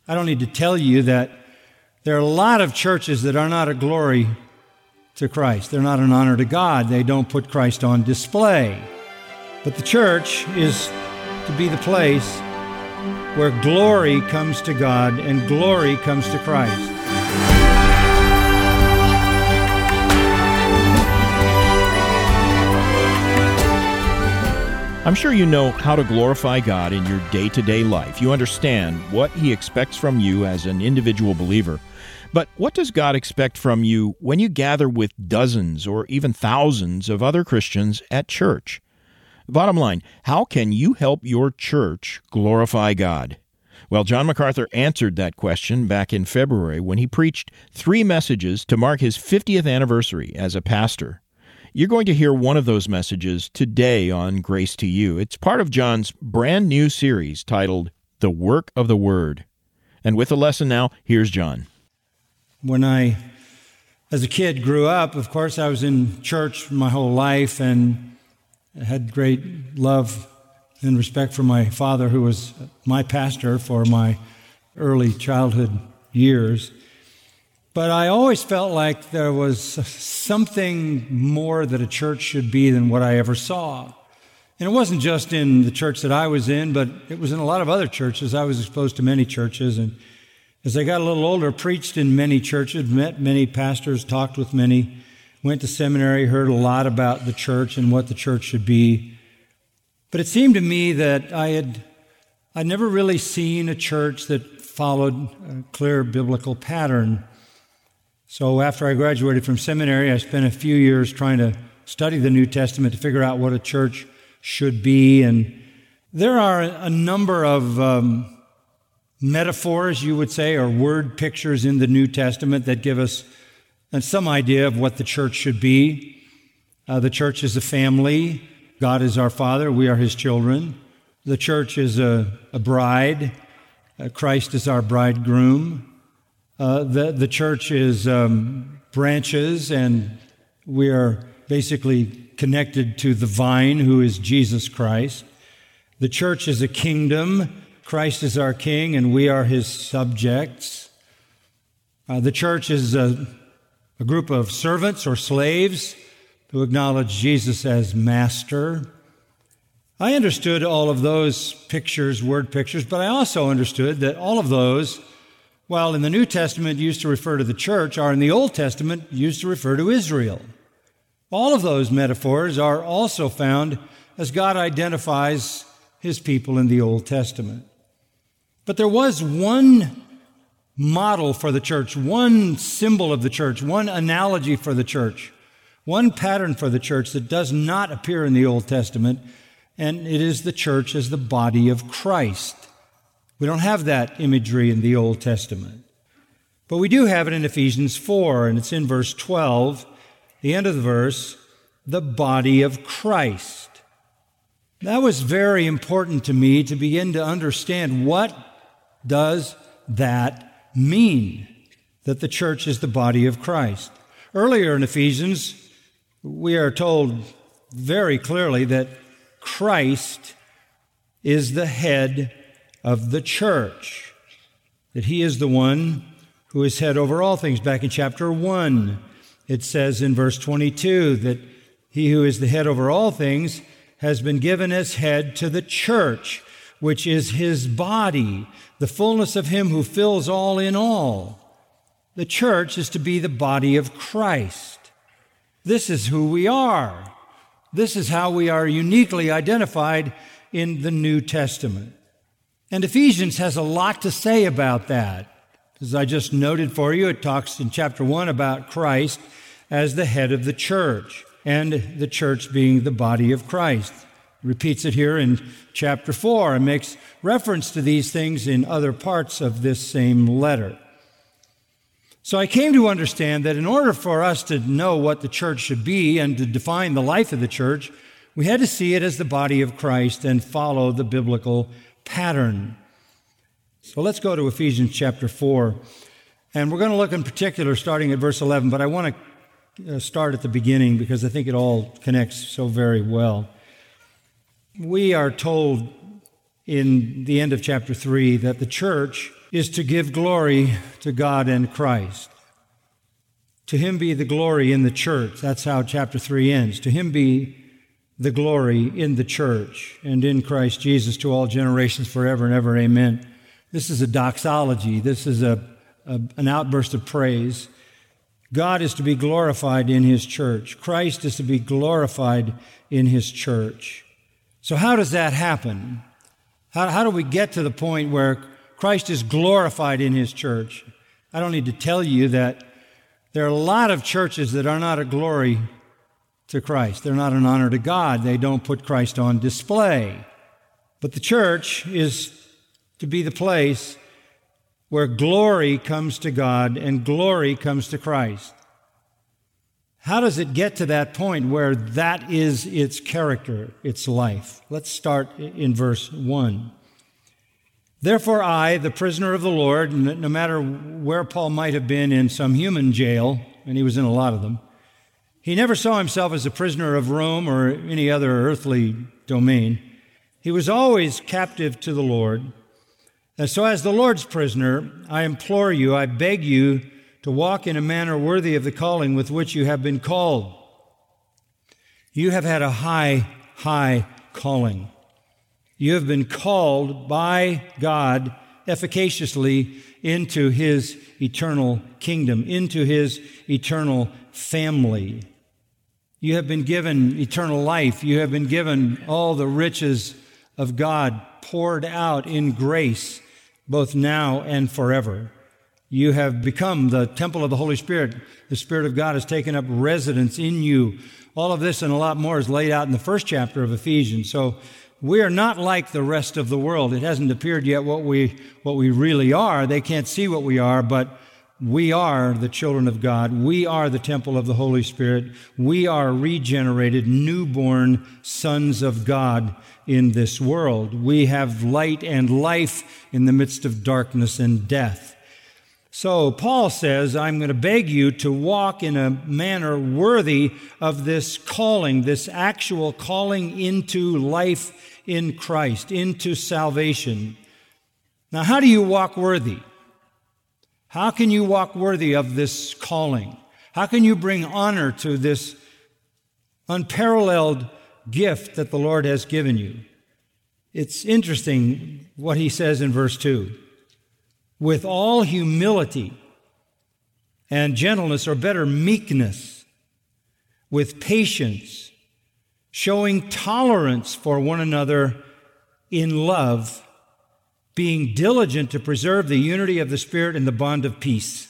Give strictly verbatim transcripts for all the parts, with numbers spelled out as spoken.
I don't need to tell you that there are a lot of churches that are not a glory to Christ. They're not an honor to God. They don't put Christ on display. But the church is to be the place where glory comes to God and glory comes to Christ. I'm sure you know how to glorify God in your day-to-day life. You understand what He expects from you as an individual believer. But what does God expect from you when you gather with dozens or even thousands of other Christians at church? Bottom line, how can you help your church glorify God? Well, John MacArthur answered that question back in February when he preached three messages to mark his fiftieth anniversary as a pastor. You're going to hear one of those messages today on Grace to You. It's part of John's brand new series titled The Work of the Word. And with the lesson now, here's John. When I, as a kid, grew up, of course, I was in church my whole life and had great love and respect for my father, who was my pastor for my early childhood years. But I always felt like there was something more that a church should be than what I ever saw. And it wasn't just in the church that I was in, but it was in a lot of other churches. I was exposed to many churches, and as I got a little older, preached in many churches, met many pastors, talked with many, went to seminary, heard a lot about the church and what the church should be. But it seemed to me that I had I'd never really seen a church that followed a clear biblical pattern. So after I graduated from seminary, I spent a few years trying to study the New Testament to figure out what a church should be. And there are a number of um, metaphors, you would say, or word pictures in the New Testament that give us some idea of what the church should be. Uh, the church is a family. God is our Father. We are His children. The church is a, a bride. Uh, Christ is our bridegroom. Uh, the, the church is um, branches, and we are basically connected to the vine, who is Jesus Christ. The church is a kingdom. Christ is our king, and we are His subjects. Uh, the church is a, a group of servants or slaves who acknowledge Jesus as master. I understood all of those pictures, word pictures, but I also understood that all of those, while in the New Testament used to refer to the church, are in the Old Testament used to refer to Israel. All of those metaphors are also found as God identifies His people in the Old Testament. But there was one model for the church, one symbol of the church, one analogy for the church, one pattern for the church that does not appear in the Old Testament, and it is the church as the body of Christ. We don't have that imagery in the Old Testament. But we do have it in Ephesians four, and it's in verse twelve, the end of the verse, the body of Christ. That was very important to me to begin to understand, what does that mean, that the church is the body of Christ? Earlier in Ephesians, we are told very clearly that Christ is the head of the church, that He is the one who is head over all things. Back in chapter one, it says in verse twenty-two that He who is the head over all things has been given as head to the church, which is His body, the fullness of Him who fills all in all. The church is to be the body of Christ. This is who we are. This is how we are uniquely identified in the New Testament. And Ephesians has a lot to say about that. As I just noted for you, it talks in chapter one about Christ as the head of the church, and the church being the body of Christ. It repeats it here in chapter four and makes reference to these things in other parts of this same letter. So I came to understand that in order for us to know what the church should be and to define the life of the church, we had to see it as the body of Christ and follow the biblical pattern. So let's go to Ephesians chapter four, and we're going to look in particular starting at verse eleven, but I want to start at the beginning because I think it all connects so very well. We are told in the end of chapter three that the church is to give glory to God and Christ. To him be the glory in the church. That's how chapter three ends. To him be the glory in the church and in Christ Jesus to all generations forever and ever. Amen. This is a doxology. This is a, a an outburst of praise. God is to be glorified in his church. Christ is to be glorified in his church. So how does that happen? How, how do we get to the point where Christ is glorified in his church? I don't need to tell you that there are a lot of churches that are not a glory to Christ. They're not an honor to God. They don't put Christ on display. But the church is to be the place where glory comes to God and glory comes to Christ. How does it get to that point where that is its character, its life? Let's start in verse one. Therefore I, the prisoner of the Lord, no matter where Paul might have been in some human jail, and he was in a lot of them, he never saw himself as a prisoner of Rome or any other earthly domain. He was always captive to the Lord. And so as the Lord's prisoner, I implore you, I beg you to walk in a manner worthy of the calling with which you have been called. You have had a high, high calling. You have been called by God efficaciously into his eternal kingdom, into his eternal family. You have been given eternal life. You have been given all the riches of God poured out in grace, both now and forever. You have become the temple of the Holy Spirit. The Spirit of God has taken up residence in you. All of this and a lot more is laid out in the first chapter of Ephesians. So we are not like the rest of the world. It hasn't appeared yet what we what we really are. They can't see what we are, but we are the children of God. We are the temple of the Holy Spirit. We are regenerated, newborn sons of God in this world. We have light and life in the midst of darkness and death. So Paul says, I'm going to beg you to walk in a manner worthy of this calling, this actual calling into life in Christ, into salvation. Now, how do you walk worthy? How can you walk worthy of this calling? How can you bring honor to this unparalleled gift that the Lord has given you? It's interesting what he says in verse two. With all humility and gentleness, or better, meekness, with patience, showing tolerance for one another in love, being diligent to preserve the unity of the Spirit in the bond of peace.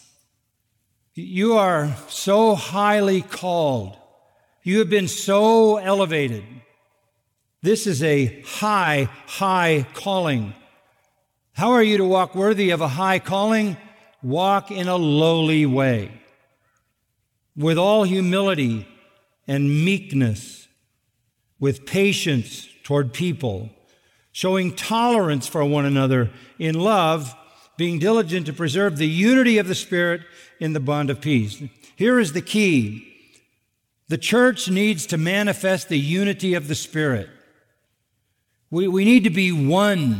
You are so highly called. You have been so elevated. This is a high, high calling. How are you to walk worthy of a high calling? Walk in a lowly way, with all humility and meekness, with patience toward people, showing tolerance for one another in love, being diligent to preserve the unity of the Spirit in the bond of peace. Here is the key. The church needs to manifest the unity of the Spirit. We, we need to be one.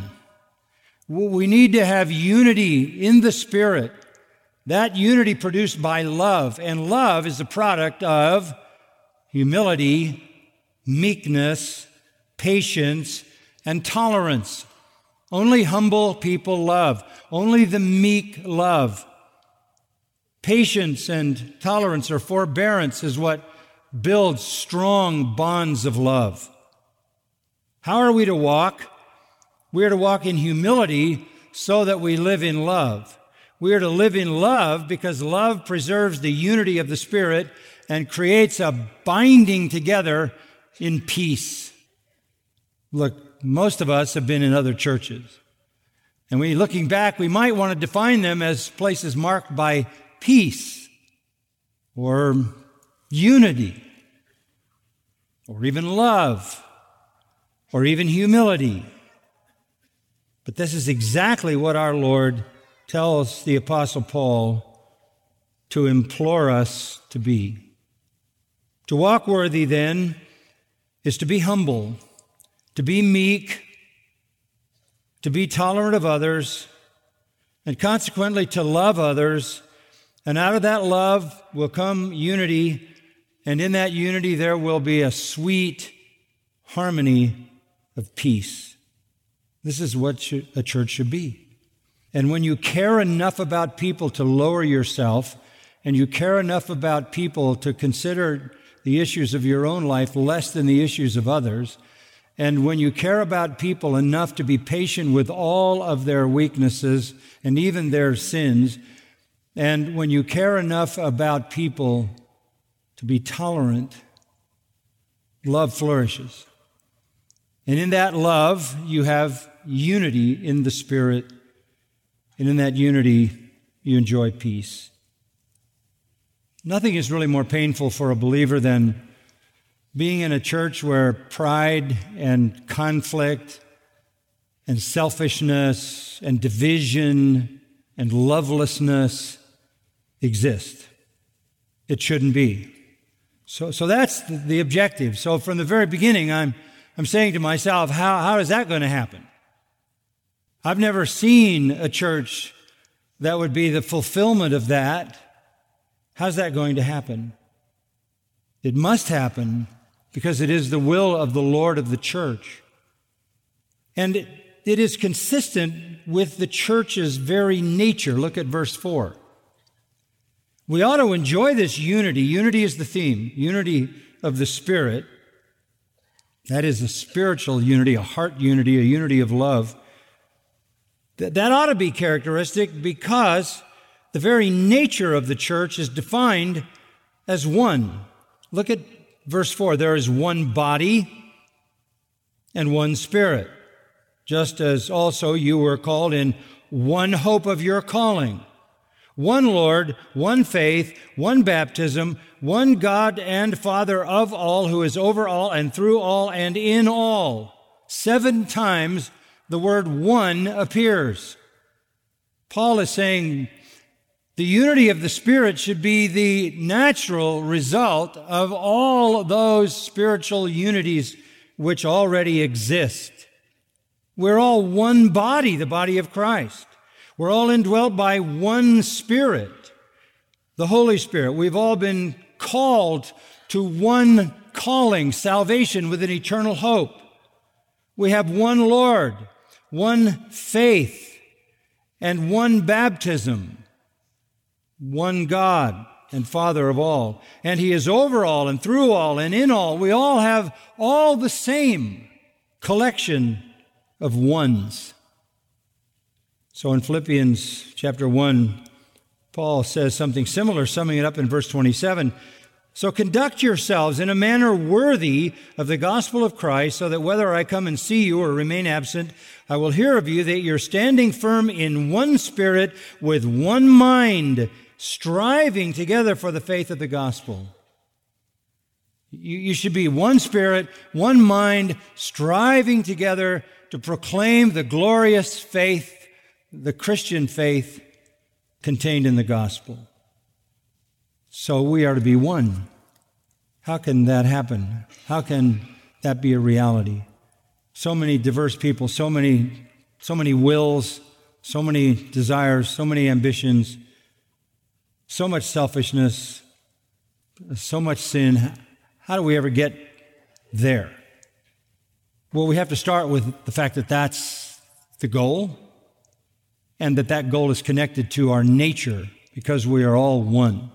We need to have unity in the Spirit. That unity produced by love. And love is the product of humility, meekness, patience, and tolerance. Only humble people love. Only the meek love. Patience and tolerance or forbearance is what builds strong bonds of love. How are we to walk? We are to walk in humility so that we live in love. We are to live in love because love preserves the unity of the Spirit and creates a binding together in peace. Look, most of us have been in other churches. And we, looking back, we might want to define them as places marked by peace or unity or even love or even humility. But this is exactly what our Lord tells the Apostle Paul to implore us to be. To walk worthy, then, is to be humble, to be meek, to be tolerant of others, and consequently to love others. And out of that love will come unity, and in that unity there will be a sweet harmony of peace. This is what a church should be. And when you care enough about people to lower yourself, and you care enough about people to consider the issues of your own life less than the issues of others, and when you care about people enough to be patient with all of their weaknesses and even their sins, and when you care enough about people to be tolerant, love flourishes. And in that love, you have unity in the Spirit, and in that unity, you enjoy peace. Nothing is really more painful for a believer than being in a church where pride and conflict and selfishness and division and lovelessness exist. It shouldn't be. So, so that's the, the objective. So from the very beginning, I'm, I'm saying to myself, how, how is that going to happen? I've never seen a church that would be the fulfillment of that. How's that going to happen? It must happen because it is the will of the Lord of the church. And it, it is consistent with the church's very nature. Look at verse four. We ought to enjoy this unity. Unity is the theme. Unity of the Spirit. That is a spiritual unity, a heart unity, a unity of love. That, that ought to be characteristic because the very nature of the church is defined as one. Look at verse four. There is one body and one Spirit, just as also you were called in one hope of your calling. One Lord, one faith, one baptism, one God and Father of all, who is over all and through all and in all. Seven times the word one appears. Paul is saying the unity of the Spirit should be the natural result of all those spiritual unities which already exist. We're all one body, the body of Christ. We're all indwelt by one Spirit, the Holy Spirit. We've all been called to one calling, salvation with an eternal hope. We have one Lord, one faith, and one baptism, one God and Father of all. And He is over all and through all and in all. We all have all the same collection of ones. So in Philippians chapter one, Paul says something similar, summing it up in verse twenty-seven. So conduct yourselves in a manner worthy of the gospel of Christ, so that whether I come and see you or remain absent, I will hear of you that you're standing firm in one spirit, with one mind, striving together for the faith of the gospel. You, you should be one spirit, one mind, striving together to proclaim the glorious faith, the Christian faith contained in the gospel. So we are to be one. How can that happen? How can that be a reality? So many diverse people, so many, so many wills, so many desires, so many ambitions, so much selfishness, so much sin. How do we ever get there? Well, we have to start with the fact that that's the goal, and that that goal is connected to our nature, because we are all one.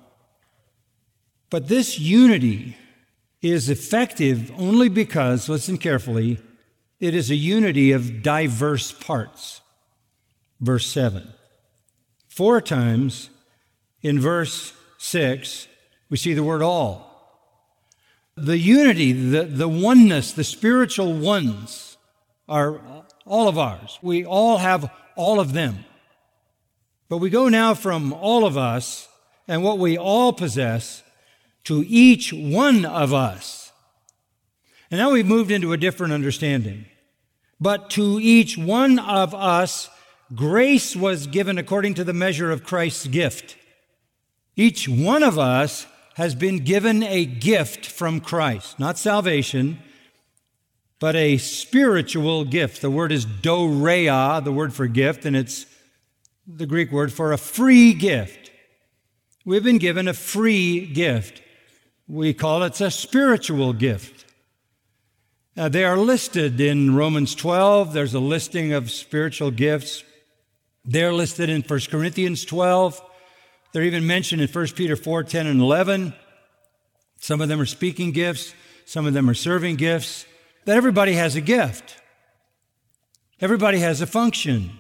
But this unity is effective only because, listen carefully, it is a unity of diverse parts. Verse seven. Four times in verse six, we see the word all. The unity, the, the oneness, the spiritual ones are all of ours. We all have all of them. But we go now from all of us and what we all possess to each one of us. And now we've moved into a different understanding. But to each one of us, grace was given according to the measure of Christ's gift. Each one of us has been given a gift from Christ, not salvation, but a spiritual gift. The word is dorea, the word for gift, and it's the Greek word for a free gift. We've been given a free gift. We call it a spiritual gift. Uh, they are listed in Romans twelve. There's a listing of spiritual gifts. They're listed in First Corinthians twelve. They're even mentioned in First Peter four, ten, and eleven. Some of them are speaking gifts. Some of them are serving gifts. But everybody has a gift. Everybody has a function.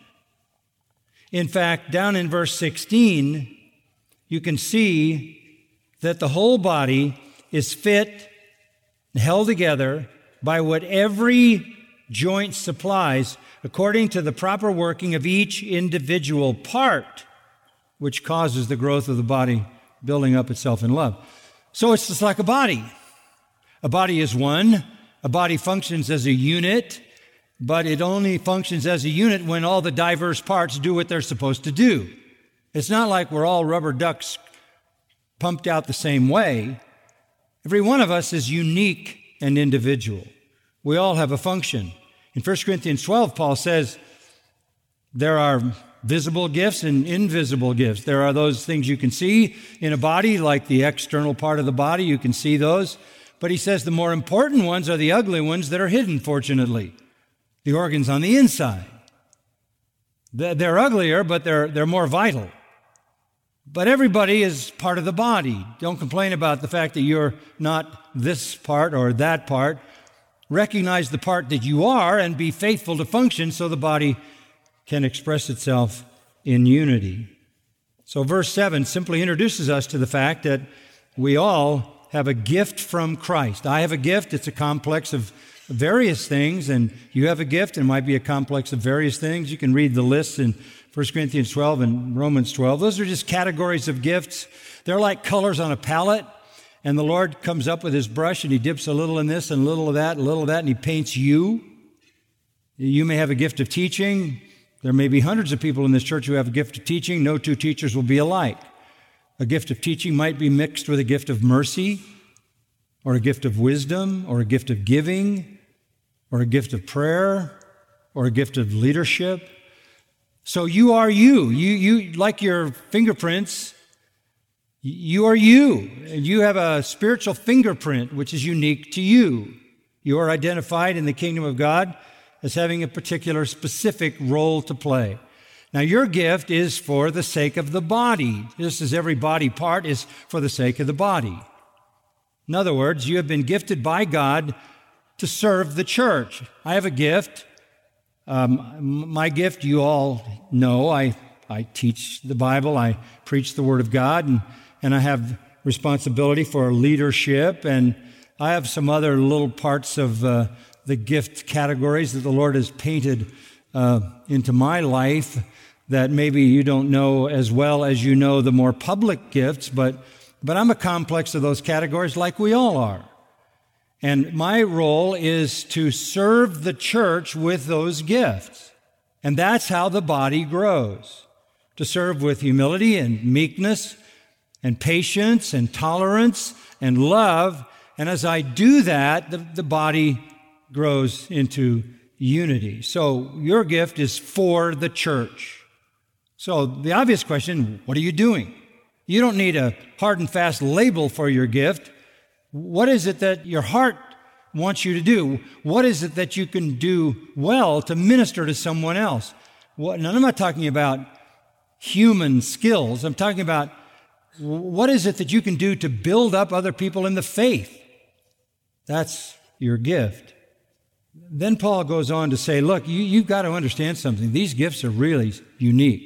In fact, down in verse sixteen, you can see that the whole body is fit and held together by what every joint supplies according to the proper working of each individual part, which causes the growth of the body building up itself in love. So it's just like a body. A body is one. A body functions as a unit, but it only functions as a unit when all the diverse parts do what they're supposed to do. It's not like we're all rubber ducks pumped out the same way. Every one of us is unique and individual. We all have a function. In First Corinthians twelve, Paul says there are visible gifts and invisible gifts. There are those things you can see in a body, like the external part of the body. You can see those. But he says the more important ones are the ugly ones that are hidden, fortunately. The organs on the inside. They're uglier, but they're, they're more vital. But everybody is part of the body. Don't complain about the fact that you're not this part or that part. Recognize the part that you are and be faithful to function so the body can express itself in unity. So verse seven simply introduces us to the fact that we all have a gift from Christ. I have a gift. It's a complex of various things, and you have a gift. It might be a complex of various things. You can read the lists in First Corinthians twelve and Romans twelve. Those are just categories of gifts. They're like colors on a palette, and the Lord comes up with his brush, and he dips a little in this and a little of that and a little of that, and he paints you. You may have a gift of teaching. There may be hundreds of people in this church who have a gift of teaching. No two teachers will be alike. A gift of teaching might be mixed with a gift of mercy, or a gift of wisdom, or a gift of giving, or a gift of prayer, or a gift of leadership. So you are you. You, you like your fingerprints, you are you. And you have a spiritual fingerprint which is unique to you. You are identified in the kingdom of God as having a particular specific role to play. Now, your gift is for the sake of the body, just as every body part is for the sake of the body. In other words, you have been gifted by God to serve the church. I have a gift. Um, my gift, you all know, I, I teach the Bible, I preach the Word of God, and, and I have responsibility for leadership, and I have some other little parts of uh, the gift categories that the Lord has painted uh, into my life that maybe you don't know as well as you know the more public gifts, but, but I'm a complex of those categories like we all are. And my role is to serve the church with those gifts. And that's how the body grows. To serve with humility and meekness and patience and tolerance and love. And as I do that, the, the body grows into unity. So your gift is for the church. So the obvious question, what are you doing? You don't need a hard and fast label for your gift. What is it that your heart wants you to do? What is it that you can do well to minister to someone else? What, and I'm not talking about human skills. I'm talking about what is it that you can do to build up other people in the faith? That's your gift. Then Paul goes on to say, look, you, you've got to understand something. These gifts are really unique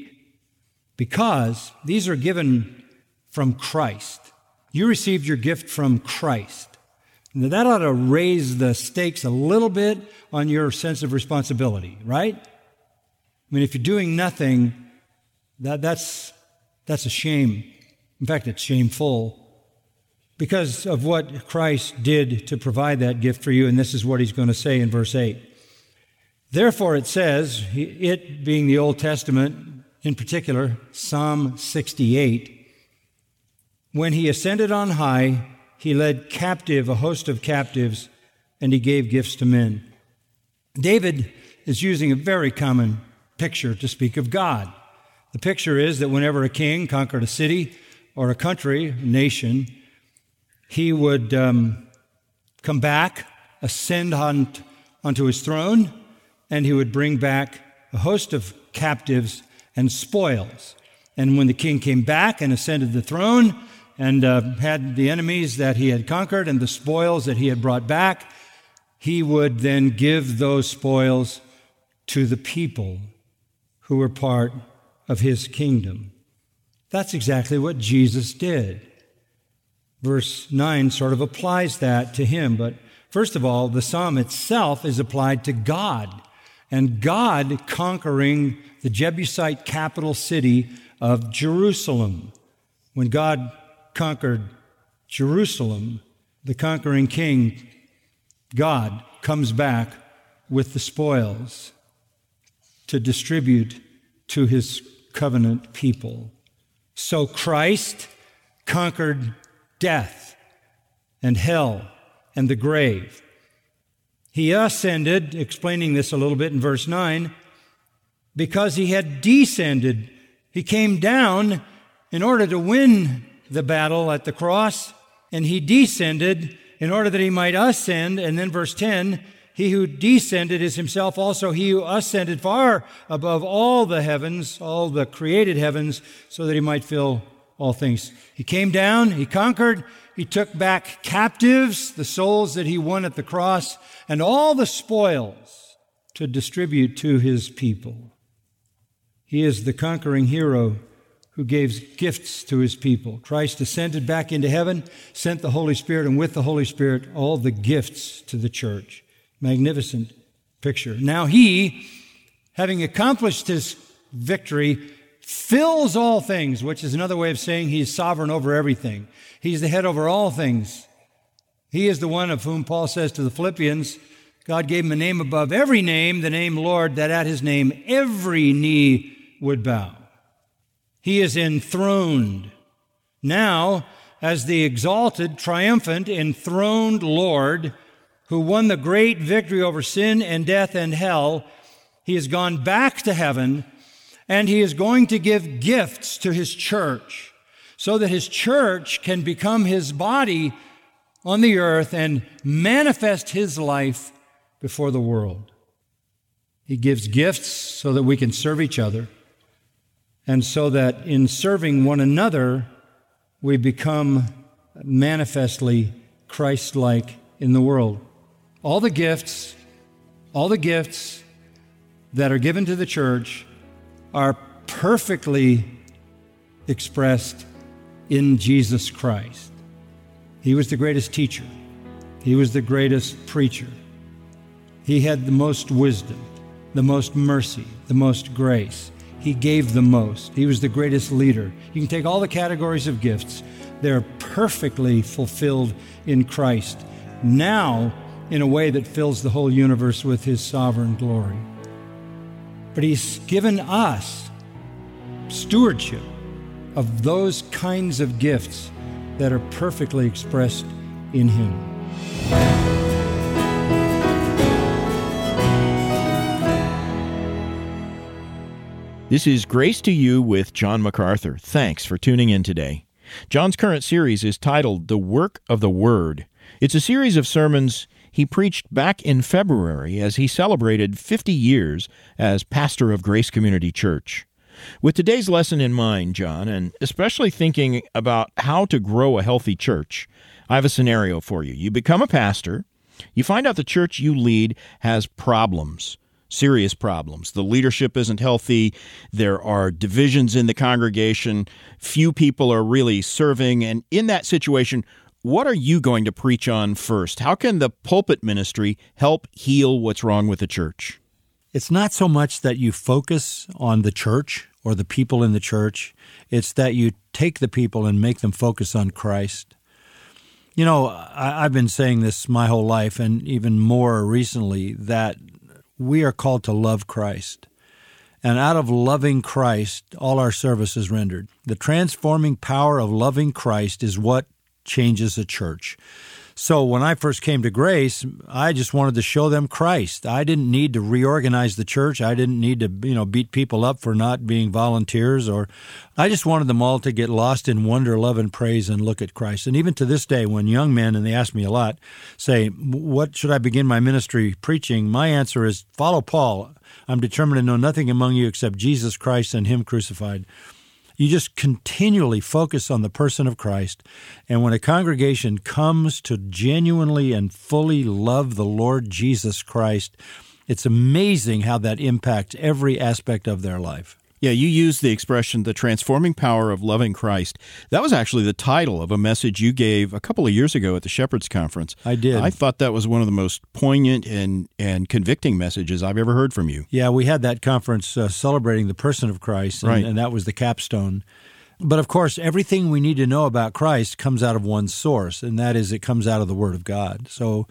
because these are given from Christ. You received your gift from Christ. Now, that ought to raise the stakes a little bit on your sense of responsibility, right? I mean, if you're doing nothing, that, that's, that's a shame. In fact, it's shameful because of what Christ did to provide that gift for you, and this is what he's going to say in verse eight. Therefore, it says, it being the Old Testament, in particular, Psalm sixty-eight, when he ascended on high, he led captive a host of captives, and he gave gifts to men. David is using a very common picture to speak of God. The picture is that whenever a king conquered a city or a country, a nation, he would um, come back, ascend on, onto his throne, and he would bring back a host of captives and spoils. And when the king came back and ascended the throne and uh, had the enemies that he had conquered and the spoils that he had brought back, he would then give those spoils to the people who were part of his kingdom. That's exactly what Jesus did. Verse nine sort of applies that to him, but first of all, the psalm itself is applied to God, and God conquering the Jebusite capital city of Jerusalem. When God conquered Jerusalem, the conquering king, God, comes back with the spoils to distribute to his covenant people. So Christ conquered death and hell and the grave. He ascended, explaining this a little bit in verse nine, because he had descended. He came down in order to win the battle at the cross, and he descended in order that he might ascend. And then verse ten, he who descended is himself also he who ascended far above all the heavens, all the created heavens, so that he might fill all things. He came down, he conquered, he took back captives, the souls that he won at the cross, and all the spoils to distribute to his people. He is the conquering hero who gave gifts to his people. Christ ascended back into heaven, sent the Holy Spirit, and with the Holy Spirit, all the gifts to the church. Magnificent picture. Now he, having accomplished his victory, fills all things, which is another way of saying he's sovereign over everything. He's the head over all things. He is the one of whom Paul says to the Philippians, God gave him a name above every name, the name Lord, that at his name every knee would bow. He is enthroned. Now, as the exalted, triumphant, enthroned Lord who won the great victory over sin and death and hell, he has gone back to heaven, and he is going to give gifts to his church so that his church can become his body on the earth and manifest his life before the world. He gives gifts so that we can serve each other, and so that in serving one another, we become manifestly Christ-like in the world. All the gifts, all the gifts that are given to the church are perfectly expressed in Jesus Christ. He was the greatest teacher. He was the greatest preacher. He had the most wisdom, the most mercy, the most grace. He gave the most. He was the greatest leader. You can take all the categories of gifts. They're perfectly fulfilled in Christ, now in a way that fills the whole universe with his sovereign glory. But he's given us stewardship of those kinds of gifts that are perfectly expressed in him. This is Grace to You with John MacArthur. Thanks for tuning in today. John's current series is titled The Work of the Word. It's a series of sermons he preached back in February as he celebrated fifty years as pastor of Grace Community Church. With today's lesson in mind, John, and especially thinking about how to grow a healthy church, I have a scenario for you. You become a pastor, you find out the church you lead has problems. Serious problems. The leadership isn't healthy. There are divisions in the congregation. Few people are really serving. And in that situation, what are you going to preach on first? How can the pulpit ministry help heal what's wrong with the church? It's not so much that you focus on the church or the people in the church. It's that you take the people and make them focus on Christ. You know, I, I've been saying this my whole life, and even more recently, that we are called to love Christ. And out of loving Christ, all our service is rendered. The transforming power of loving Christ is what changes a church. So when I first came to Grace, I just wanted to show them Christ. I didn't need to reorganize the church. I didn't need to, you know, beat people up for not being volunteers, or I just wanted them all to get lost in wonder, love, and praise and look at Christ. And even to this day, when young men, and they ask me a lot, say, what should I begin my ministry preaching? My answer is, follow Paul. I'm determined to know nothing among you except Jesus Christ and Him crucified. You just continually focus on the person of Christ. And when a congregation comes to genuinely and fully love the Lord Jesus Christ, it's amazing how that impacts every aspect of their life. Yeah, you used the expression, the transforming power of loving Christ. That was actually the title of a message you gave a couple of years ago at the Shepherds Conference. I did. I thought that was one of the most poignant and, and convicting messages I've ever heard from you. Yeah, we had that conference uh, celebrating the person of Christ, and, right. and that was the capstone. But of course, everything we need to know about Christ comes out of one source, and that is it comes out of the Word of God. So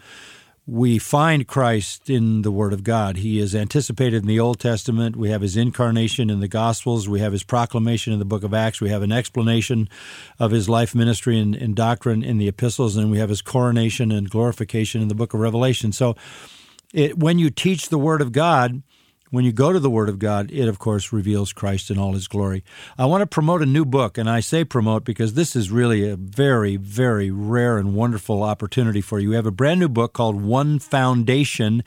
we find Christ in the Word of God. He is anticipated in the Old Testament. We have His incarnation in the Gospels. We have His proclamation in the book of Acts. We have an explanation of His life, ministry, and, and doctrine in the epistles. And we have His coronation and glorification in the book of Revelation. So it, when you teach the Word of God, when you go to the Word of God, it, of course, reveals Christ in all His glory. I want to promote a new book, and I say promote because this is really a very, very rare and wonderful opportunity for you. We have a brand new book called One Foundation,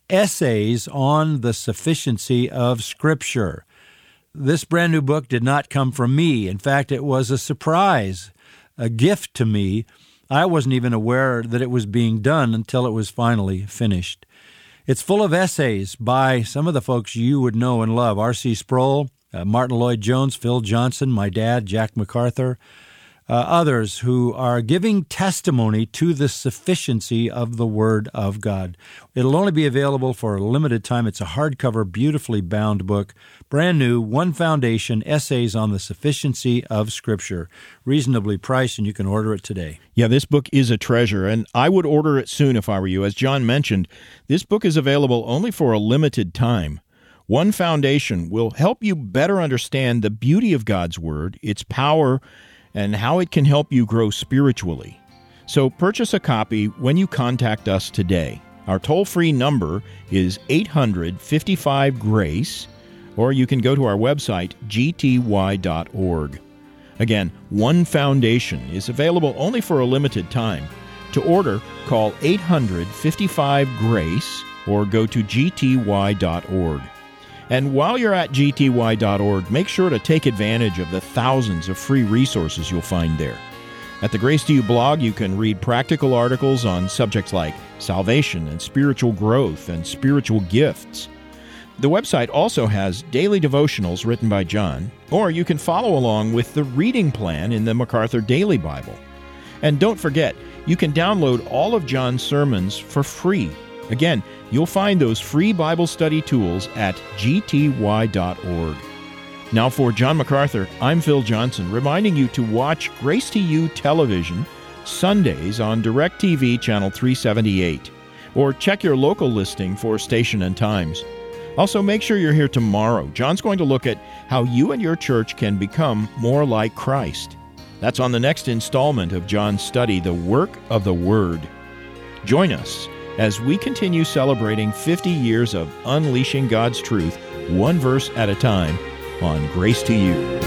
Essays on the Sufficiency of Scripture. This brand new book did not come from me. In fact, it was a surprise, a gift to me. I wasn't even aware that it was being done until it was finally finished. It's full of essays by some of the folks you would know and love. R C Sproul, uh, Martin Lloyd-Jones, Phil Johnson, my dad, Jack MacArthur, uh, others who are giving testimony to the sufficiency of the Word of God. It'll only be available for a limited time. It's a hardcover, beautifully bound book, brand new, One Foundation, Essays on the Sufficiency of Scripture. Reasonably priced, and you can order it today. Yeah, this book is a treasure, and I would order it soon if I were you. As John mentioned, this book is available only for a limited time. One Foundation will help you better understand the beauty of God's Word, its power, and how it can help you grow spiritually. So purchase a copy when you contact us today. Our toll-free number is eight hundred, fifty-five, GRACE, or you can go to our website, g t y dot org. Again, One Foundation is available only for a limited time. To order, call eight hundred, fifty-five, GRACE or go to g t y dot org. And while you're at g t y dot org, make sure to take advantage of the thousands of free resources you'll find there. At the Grace to You blog, you can read practical articles on subjects like salvation and spiritual growth and spiritual gifts. The website also has daily devotionals written by John, or you can follow along with the reading plan in the MacArthur Daily Bible. And don't forget, you can download all of John's sermons for free. Again, you'll find those free Bible study tools at g t y dot org. Now for John MacArthur, I'm Phil Johnson, reminding you to watch Grace to You television Sundays on DirecTV Channel three seventy-eight, or check your local listing for station and times. Also, make sure you're here tomorrow. John's going to look at how you and your church can become more like Christ. That's on the next installment of John's study, The Work of the Word. Join us as we continue celebrating fifty years of unleashing God's truth, one verse at a time, on Grace to You.